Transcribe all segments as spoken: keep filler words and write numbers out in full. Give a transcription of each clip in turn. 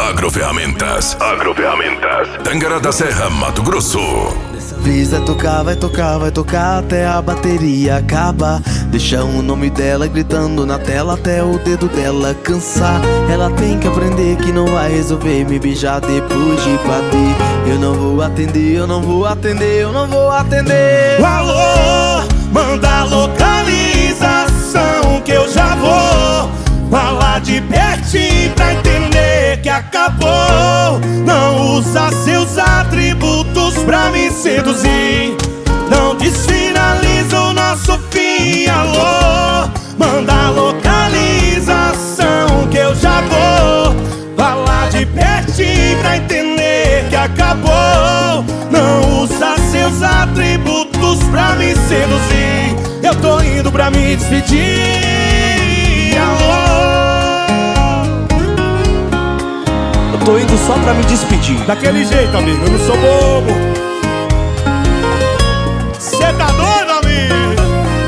Agroferramentas. Agroferramentas. Tangará da Serra, Mato Grosso. Dessa vez vai tocar, vai tocar, vai tocar até a bateria acabar. Deixa o nome dela gritando na tela até o dedo dela cansar. Ela tem que aprender que não vai resolver me beijar depois de bater. Eu não vou atender, eu não vou atender, eu não vou atender. Alô, manda a localização que eu já vou falar de pertinho pra entender que acabou. Não usa seus atributos pra me seduzir. Não desfinaliza o nosso fim. Alô, manda a localização que eu já vou falar de pertinho pra entender que acabou. Não usa seus atributos pra me seduzir. Eu tô indo pra me despedir. Alô, Eu tô indo só pra me despedir. daquele jeito, amigo, eu não sou bobo. Cê tá doido, amigo?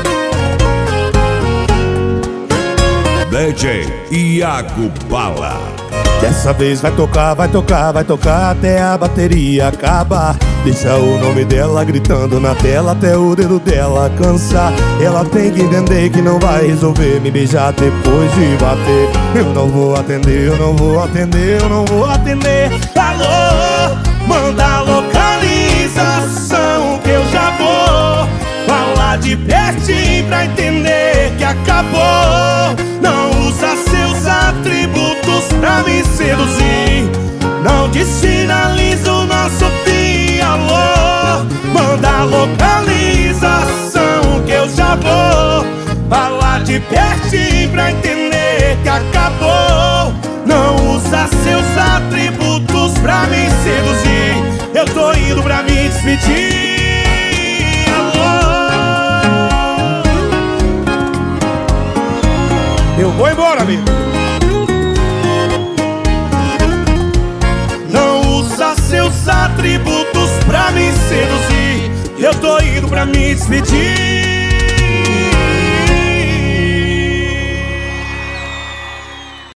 D J Iago Bala. Dessa vez vai tocar, vai tocar, vai tocar até a bateria acabar. Deixa o nome dela gritando na tela até o dedo dela cansar. Ela tem que entender que não vai resolver me beijar depois de bater. Eu não vou atender, eu não vou atender, eu não vou atender. Alô, manda a localização que eu já vou falar de pertinho pra entender que acabou. Não usa seus atributos pra me seduzir. Não desfinaliza o nosso fim. Alô, manda a localização que eu já vou falar de pertinho pra entender que acabou. Não usa seus atributos pra me seduzir. Eu tô indo pra me despedir. Alô, eu vou embora, amigo. Não usa seus atributos pra me seduzir. Eu tô indo pra me despedir.